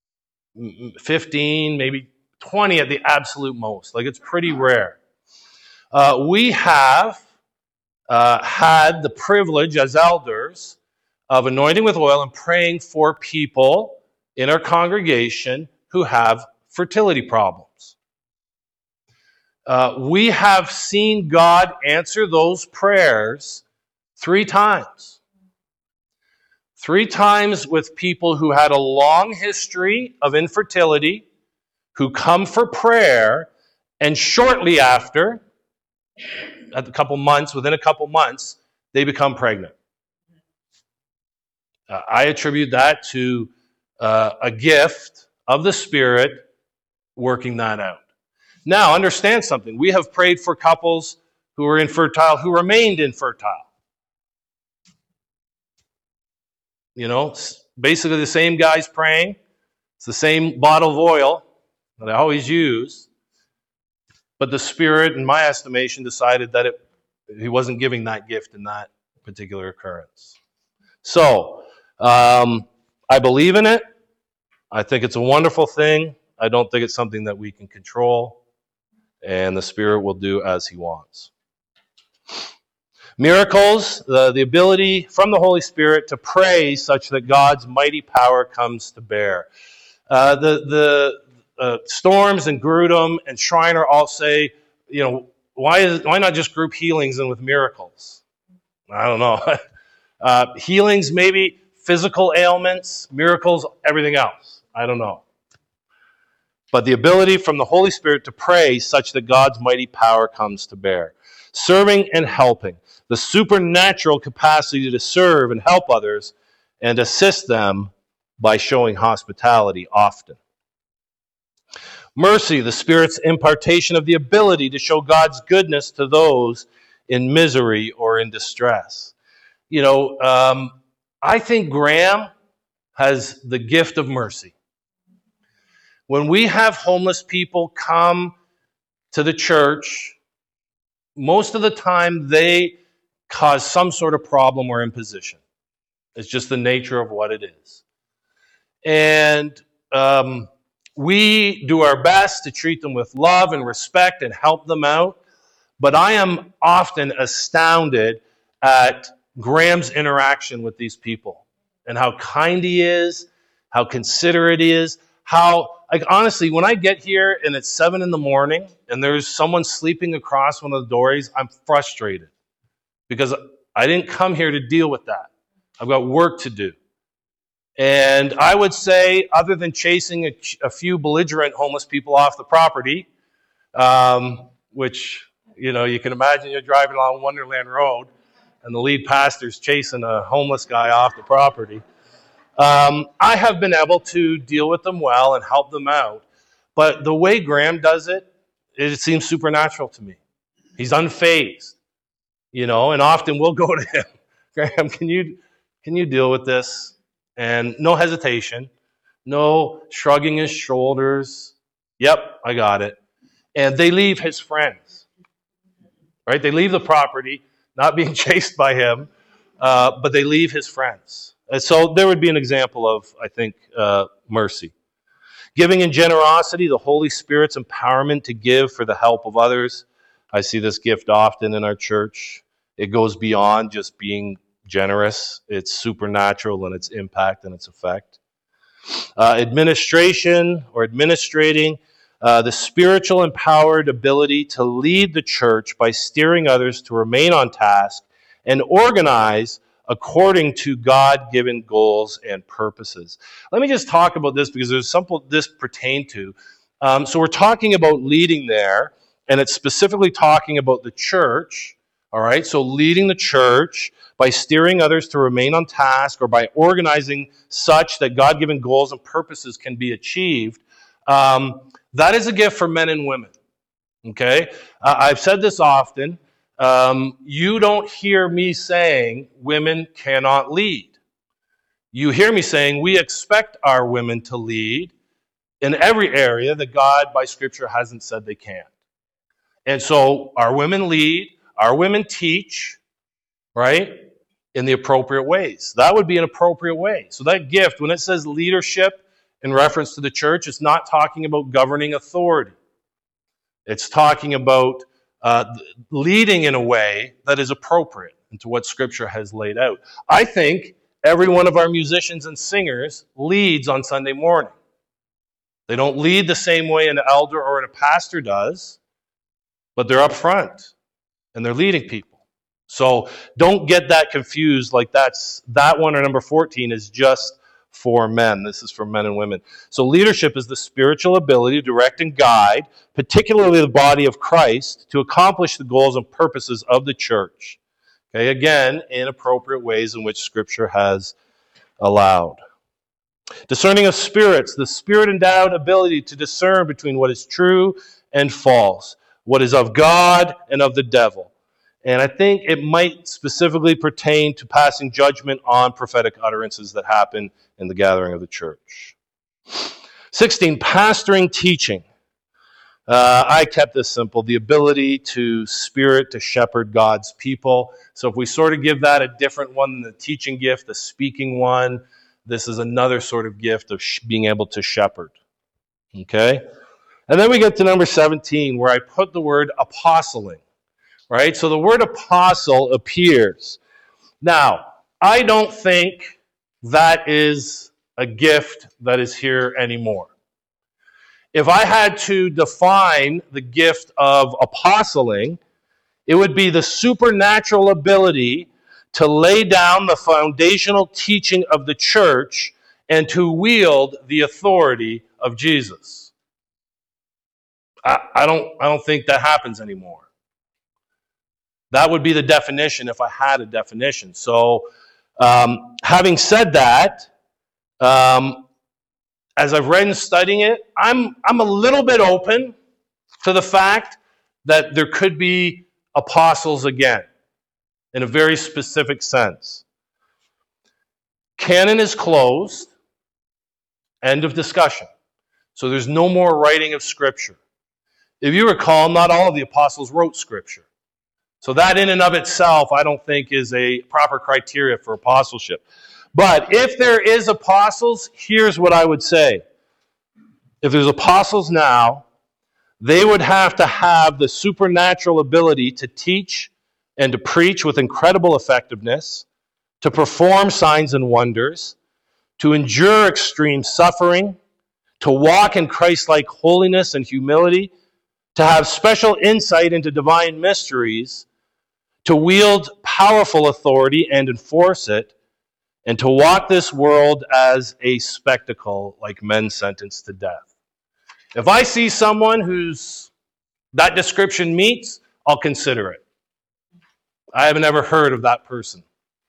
15, maybe 20 at the absolute most. Like, it's pretty rare. We have had the privilege as elders of anointing with oil and praying for people in our congregation who have fertility problems. We have seen God answer those prayers 3 times. 3 times with people who had a long history of infertility, who come for prayer, and shortly after, within a couple months, they become pregnant. I attribute that to a gift of the Spirit working that out. Now, understand something. We have prayed for couples who were infertile, who remained infertile. You know, basically the same guy's praying. It's the same bottle of oil that I always use. But the Spirit, in my estimation, decided that he wasn't giving that gift in that particular occurrence. So, I believe in it. I think it's a wonderful thing. I don't think it's something that we can control. And the Spirit will do as he wants. Miracles, the ability from the Holy Spirit to pray such that God's mighty power comes to bear. The Storms and Grudem and Schreiner all say, you know, why not just group healings and with miracles? I don't know. Healings, maybe physical ailments, miracles, everything else. I don't know. But the ability from the Holy Spirit to pray such that God's mighty power comes to bear. Serving and helping. The supernatural capacity to serve and help others and assist them by showing hospitality often. Mercy, the Spirit's impartation of the ability to show God's goodness to those in misery or in distress. You know, I think Graham has the gift of mercy. When we have homeless people come to the church, most of the time they cause some sort of problem or imposition. It's just the nature of what it is. And we do our best to treat them with love and respect and help them out. But I am often astounded at Graham's interaction with these people and how kind he is, how considerate he is, how, like, honestly, when I get here and it's 7 a.m. and there's someone sleeping across one of the doors, I'm frustrated because I didn't come here to deal with that. I've got work to do. And I would say, other than chasing a few belligerent homeless people off the property, which, you know, you can imagine you're driving along Wonderland Road and the lead pastor's chasing a homeless guy off the property. I have been able to deal with them well and help them out. But the way Graham does it, it seems supernatural to me. He's unfazed, you know, and often we'll go to him. Graham, can you deal with this? And no hesitation, no shrugging his shoulders. Yep, I got it. And they leave his friends, right? They leave the property, not being chased by him, but they leave his friends. And so there would be an example of, I think, mercy. Giving in generosity, the Holy Spirit's empowerment to give for the help of others. I see this gift often in our church. It goes beyond just being generous. It's supernatural in its impact and its effect. Administration or administrating, the spiritual empowered ability to lead the church by steering others to remain on task and organize according to God-given goals and purposes. Let me just talk about this because there's something this pertain to. So we're talking about leading there, and it's specifically talking about the church. All right, so leading the church by steering others to remain on task or by organizing such that God-given goals and purposes can be achieved, that is a gift for men and women. Okay? I've said this often. You don't hear me saying women cannot lead. You hear me saying we expect our women to lead in every area that God, by Scripture, hasn't said they can't. And so our women lead. Our women teach, right? in the appropriate ways. That would be an appropriate way. So that gift, when it says leadership in reference to the church, it's not talking about governing authority. It's talking about leading in a way that is appropriate into what Scripture has laid out. I think every one of our musicians and singers leads on Sunday morning. They don't lead the same way an elder or a pastor does, but they're up front and they're leading people. So don't get that confused like that one or number 14 is just for men. This is for men and women. So leadership is the spiritual ability to direct and guide, particularly the body of Christ, to accomplish the goals and purposes of the church. Okay, again, in appropriate ways in which Scripture has allowed. Discerning of spirits, the spirit-endowed ability to discern between what is true and false, what is of God and of the devil. And I think it might specifically pertain to passing judgment on prophetic utterances that happen in the gathering of the church. 16, pastoring teaching. I kept this simple, the ability to shepherd God's people. So if we sort of give that a different one than the teaching gift, the speaking one, this is another sort of gift of being able to shepherd. Okay? And then we get to number 17, where I put the word apostling. Right? So the word apostle appears. Now, I don't think that is a gift that is here anymore. If I had to define the gift of apostling, it would be the supernatural ability to lay down the foundational teaching of the church and to wield the authority of Jesus. I don't think that happens anymore. That would be the definition if I had a definition. So, having said that, as I've read and studying it, I'm a little bit open to the fact that there could be apostles again, in a very specific sense. Canon is closed. End of discussion. So there's no more writing of Scripture. If you recall, not all of the apostles wrote Scripture. So that in and of itself, I don't think is a proper criteria for apostleship. But if there is apostles, here's what I would say. If there's apostles now, they would have to have the supernatural ability to teach and to preach with incredible effectiveness, to perform signs and wonders, to endure extreme suffering, to walk in Christ-like holiness and humility, to have special insight into divine mysteries, to wield powerful authority and enforce it, and to walk this world as a spectacle like men sentenced to death. If I see someone whose that description meets, I'll consider it. I haven't ever heard of that person.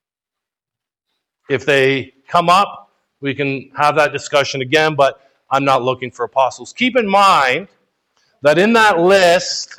If they come up, we can have that discussion again, but I'm not looking for apostles. Keep in mind that in that list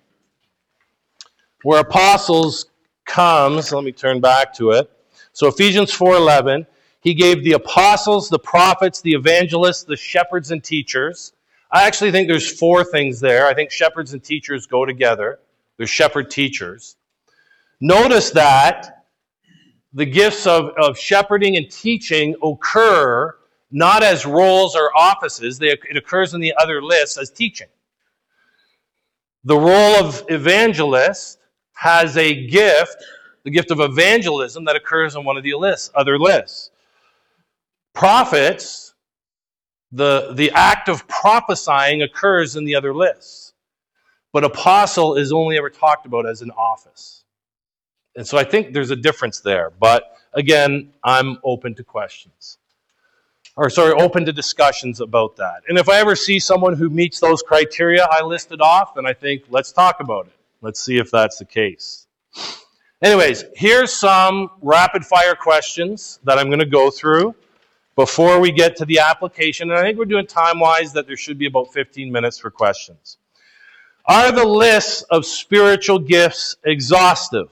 where apostles comes, let me turn back to it. So Ephesians 4:11, he gave the apostles, the prophets, the evangelists, the shepherds and teachers. I actually think there's four things there. I think shepherds and teachers go together. There's shepherd teachers. Notice that the gifts of shepherding and teaching occur not as roles or offices. It occurs in the other lists as teaching. The role of evangelist has a gift, the gift of evangelism, that occurs in one of the other lists. Prophets, the act of prophesying occurs in the other lists. But apostle is only ever talked about as an office. And so I think there's a difference there. But again, I'm open to questions. Open to discussions about that. And if I ever see someone who meets those criteria I listed off, then I think, let's talk about it. Let's see if that's the case. Anyways, here's some rapid-fire questions that I'm going to go through before we get to the application. And I think we're doing time-wise that there should be about 15 minutes for questions. Are the lists of spiritual gifts exhaustive?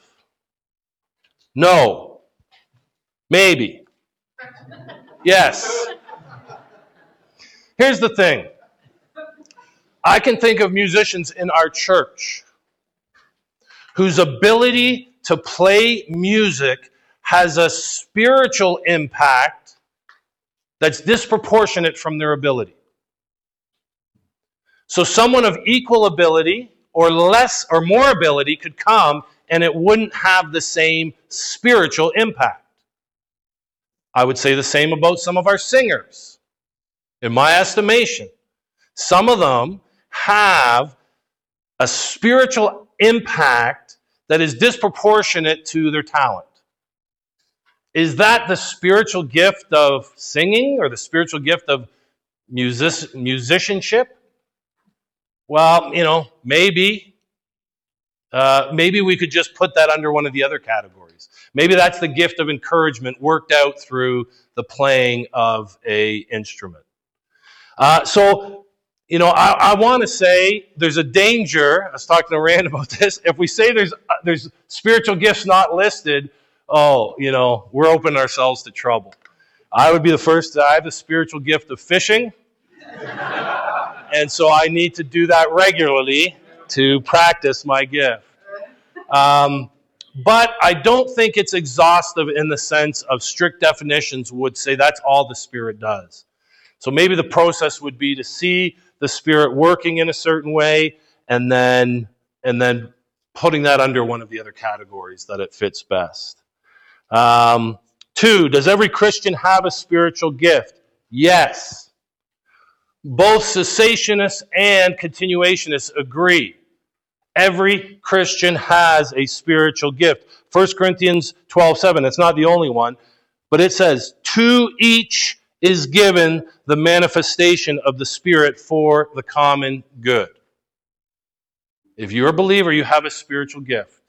No. Maybe. Yes. Here's the thing. I can think of musicians in our church whose ability to play music has a spiritual impact that's disproportionate from their ability. So someone of equal ability or less or more ability could come and it wouldn't have the same spiritual impact. I would say the same about some of our singers. In my estimation, some of them have a spiritual impact that is disproportionate to their talent. Is that the spiritual gift of singing or the spiritual gift of musicianship? Well, maybe. Maybe we could just put that under one of the other categories. Maybe that's the gift of encouragement worked out through the playing of an instrument. I want to say there's a danger. I was talking to Rand about this. If we say there's spiritual gifts not listed, we're opening ourselves to trouble. I would be the first. I have the spiritual gift of fishing, and so I need to do that regularly to practice my gift. But I don't think it's exhaustive in the sense of strict definitions would say that's all the Spirit does. So maybe the process would be to see the Spirit working in a certain way and then putting that under one of the other categories that it fits best. 2, does every Christian have a spiritual gift? Yes. Both cessationists and continuationists agree. Every Christian has a spiritual gift. 1 Corinthians 12:7, it's not the only one, but it says, to each is given the manifestation of the Spirit for the common good. If you're a believer, you have a spiritual gift.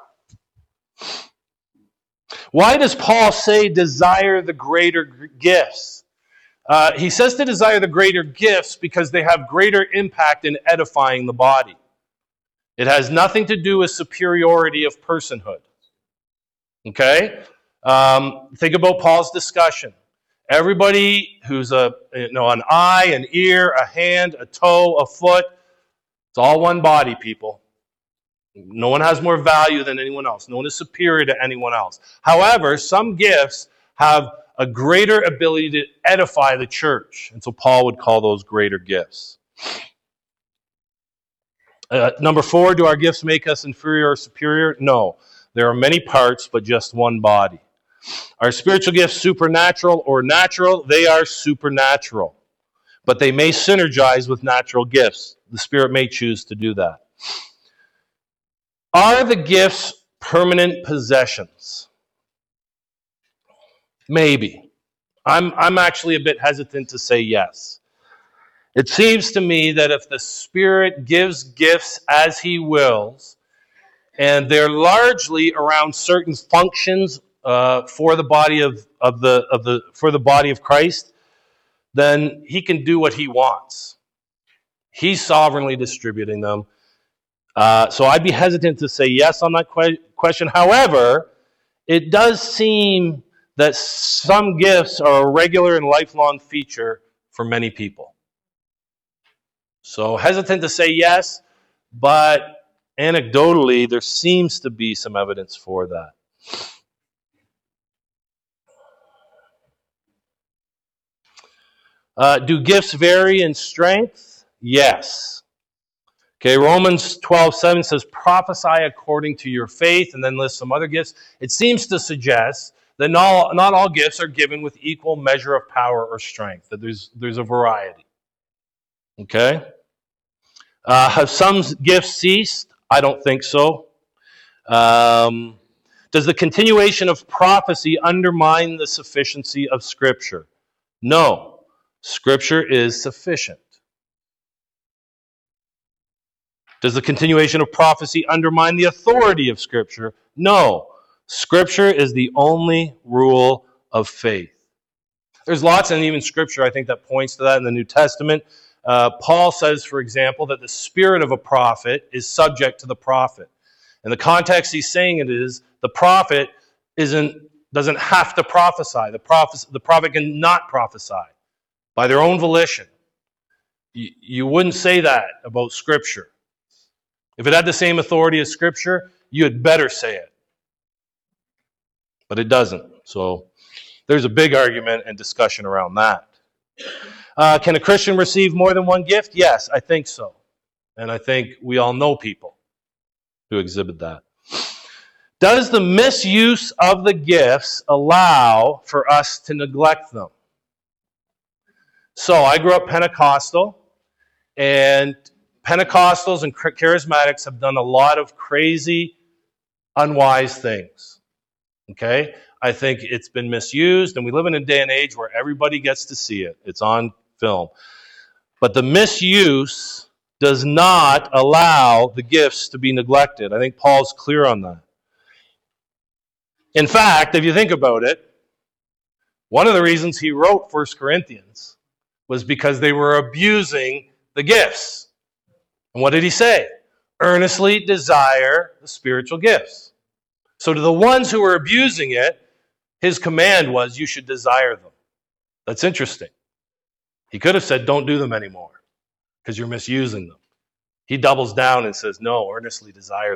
Why does Paul say desire the greater gifts? He says to desire the greater gifts because they have greater impact in edifying the body. It has nothing to do with superiority of personhood. Okay? Think about Paul's discussion. Everybody who's an eye, an ear, a hand, a toe, a foot, it's all one body, people. No one has more value than anyone else. No one is superior to anyone else. However, some gifts have a greater ability to edify the church. And so Paul would call those greater gifts. Number 4, do our gifts make us inferior or superior? No. There are many parts, but just one body. Are spiritual gifts supernatural or natural? They are supernatural. But they may synergize with natural gifts. The Spirit may choose to do that. Are the gifts permanent possessions? Maybe. I'm actually a bit hesitant to say yes. It seems to me that if the Spirit gives gifts as He wills, and they're largely around certain functions for the body for the body of Christ, then He can do what He wants. He's sovereignly distributing them. So I'd be hesitant to say yes on that question. However, it does seem that some gifts are a regular and lifelong feature for many people. So hesitant to say yes, but anecdotally, there seems to be some evidence for that. Do gifts vary in strength? Yes. Okay, Romans 12:7 says, prophesy according to your faith, and then lists some other gifts. It seems to suggest that not all gifts are given with equal measure of power or strength, that there's a variety. Okay? Have some gifts ceased? I don't think so. Does the continuation of prophecy undermine the sufficiency of Scripture? No. Scripture is sufficient. Does the continuation of prophecy undermine the authority of Scripture? No. Scripture is the only rule of faith. There's lots in even Scripture, I think, that points to that in the New Testament. Paul says, for example, that the spirit of a prophet is subject to the prophet. In the context he's saying it is, the prophet doesn't have to prophesy. The prophet cannot prophesy by their own volition. You wouldn't say that about Scripture. If it had the same authority as Scripture, you had better say it. But it doesn't. So there's a big argument and discussion around that. Can a Christian receive more than one gift? Yes, I think so. And I think we all know people who exhibit that. Does the misuse of the gifts allow for us to neglect them? So I grew up Pentecostal, and Pentecostals and charismatics have done a lot of crazy, unwise things. Okay? I think it's been misused, and we live in a day and age where everybody gets to see it. It's on film. But the misuse does not allow the gifts to be neglected. I think Paul's clear on that. In fact, if you think about it, one of the reasons he wrote 1 Corinthians was because they were abusing the gifts. And what did he say? Earnestly desire the spiritual gifts. So to the ones who were abusing it, his command was, you should desire them. That's interesting. He could have said, don't do them anymore, because you're misusing them. He doubles down and says, no, earnestly desire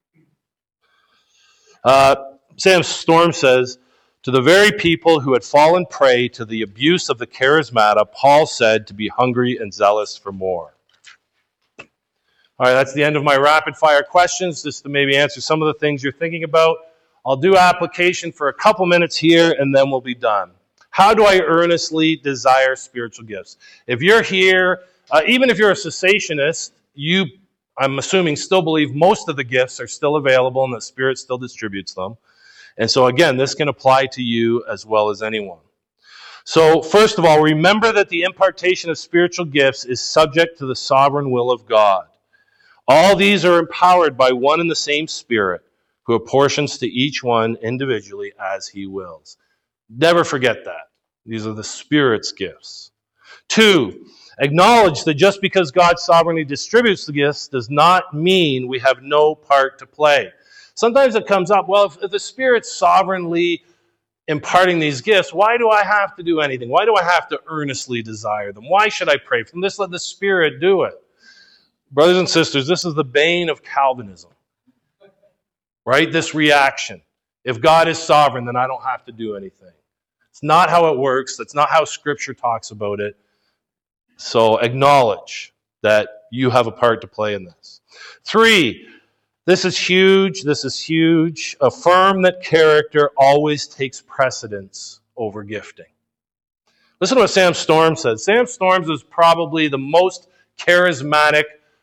them. Sam Storm says, to the very people who had fallen prey to the abuse of the charismata, Paul said to be hungry and zealous for more. All right, that's the end of my rapid-fire questions, just to maybe answer some of the things you're thinking about. I'll do application for a couple minutes here, and then we'll be done. How do I earnestly desire spiritual gifts? If you're here, even if you're a cessationist, I'm assuming, still believe most of the gifts are still available and the Spirit still distributes them. And so again, this can apply to you as well as anyone. So first of all, remember that the impartation of spiritual gifts is subject to the sovereign will of God. All these are empowered by one and the same Spirit, who apportions to each one individually as he wills. Never forget that. These are the Spirit's gifts. 2, acknowledge that just because God sovereignly distributes the gifts does not mean we have no part to play. Sometimes it comes up, well, if the Spirit's sovereignly imparting these gifts, why do I have to do anything? Why do I have to earnestly desire them? Why should I pray for them? Just let the Spirit do it. Brothers and sisters, this is the bane of Calvinism. Right? This reaction. If God is sovereign, then I don't have to do anything. It's not how it works. That's not how Scripture talks about it. So acknowledge that you have a part to play in this. 3, this is huge. This is huge. Affirm that character always takes precedence over gifting. Listen to what Sam Storm says. Sam Storms is probably the most charismatic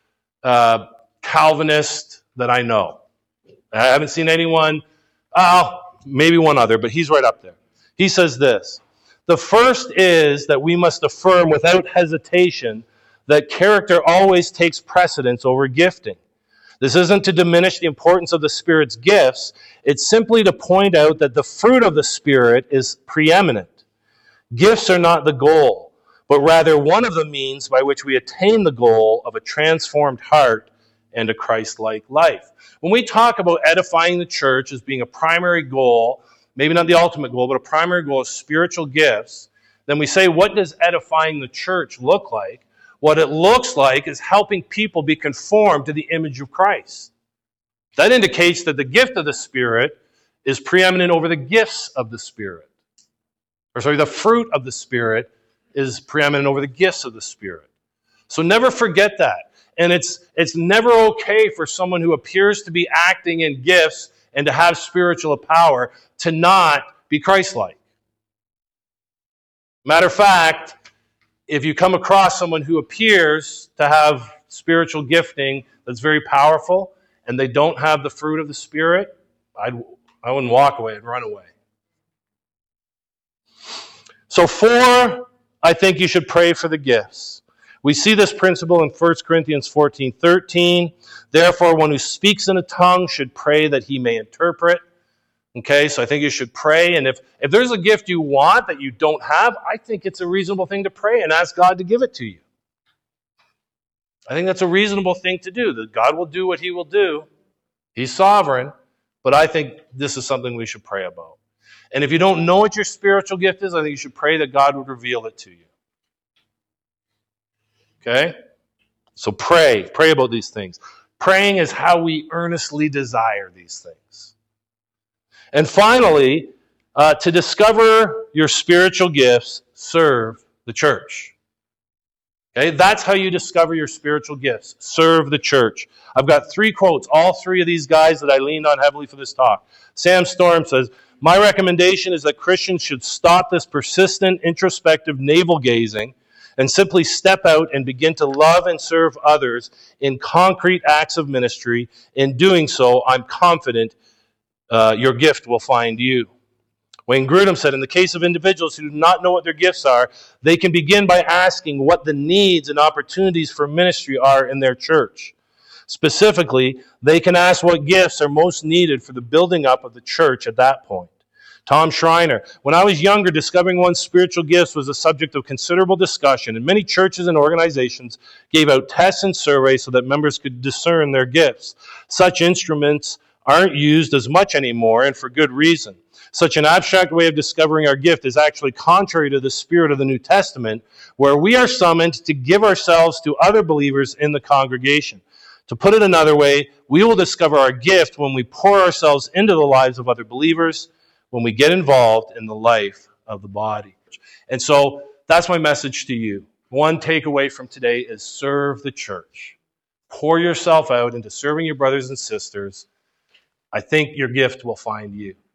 Calvinist that I know. I haven't seen anyone, maybe one other, but he's right up there. He says this: the first is that we must affirm without hesitation that character always takes precedence over gifting. This isn't to diminish the importance of the Spirit's gifts. It's simply to point out that the fruit of the Spirit is preeminent. Gifts are not the goal, but rather one of the means by which we attain the goal of a transformed heart and a Christ-like life. When we talk about edifying the church as being a primary goal, maybe not the ultimate goal, but a primary goal of spiritual gifts, then we say, what does edifying the church look like? What it looks like is helping people be conformed to the image of Christ. That indicates that the gift of the Spirit is preeminent over the gifts of the Spirit. The fruit of the Spirit is preeminent over the gifts of the Spirit. So never forget that. And it's never okay for someone who appears to be acting in gifts and to have spiritual power to not be Christ-like. Matter of fact, if you come across someone who appears to have spiritual gifting that's very powerful and they don't have the fruit of the Spirit, I wouldn't walk away, I'd run away. So 4, I think you should pray for the gifts. We see this principle in 1 Corinthians 14:13. Therefore, one who speaks in a tongue should pray that he may interpret. Okay, so I think you should pray. And if there's a gift you want that you don't have, I think it's a reasonable thing to pray and ask God to give it to you. I think that's a reasonable thing to do, that God will do what he will do. He's sovereign, but I think this is something we should pray about. And if you don't know what your spiritual gift is, I think you should pray that God would reveal it to you. Okay? So pray about these things. Praying is how we earnestly desire these things. And finally, To discover your spiritual gifts, serve the church. Okay, that's how you discover your spiritual gifts. Serve the church. I've got 3 quotes, all 3 of these guys that I leaned on heavily for this talk. Sam Storm says, "My recommendation is that Christians should stop this persistent, introspective navel-gazing and simply step out and begin to love and serve others in concrete acts of ministry. In doing so, I'm confident your gift will find you." Wayne Grudem said, "In the case of individuals who do not know what their gifts are, they can begin by asking what the needs and opportunities for ministry are in their church. Specifically, they can ask what gifts are most needed for the building up of the church at that point." Tom Schreiner, "When I was younger, discovering one's spiritual gifts was a subject of considerable discussion, and many churches and organizations gave out tests and surveys so that members could discern their gifts. Such instruments aren't used as much anymore, and for good reason. Such an abstract way of discovering our gift is actually contrary to the spirit of the New Testament, where we are summoned to give ourselves to other believers in the congregation. To put it another way, we will discover our gift when we pour ourselves into the lives of other believers, when we get involved in the life of the body." And so that's my message to you. One takeaway from today is serve the church. Pour yourself out into serving your brothers and sisters. I think your gift will find you.